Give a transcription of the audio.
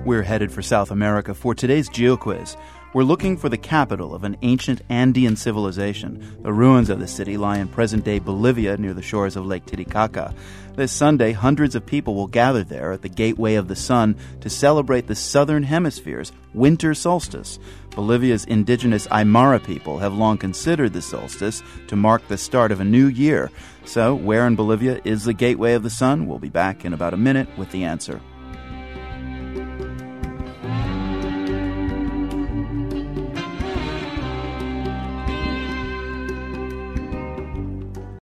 We're headed for South America for today's GeoQuiz. We're looking for the capital of an ancient Andean civilization. The ruins of the city lie in present-day Bolivia near the shores of Lake Titicaca. This Sunday, hundreds of people will gather there at the Gateway of the Sun to celebrate the Southern Hemisphere's winter solstice. Bolivia's indigenous Aymara people have long considered the solstice to mark the start of a new year. So, where in Bolivia is the Gateway of the Sun? We'll be back in about a minute with the answer.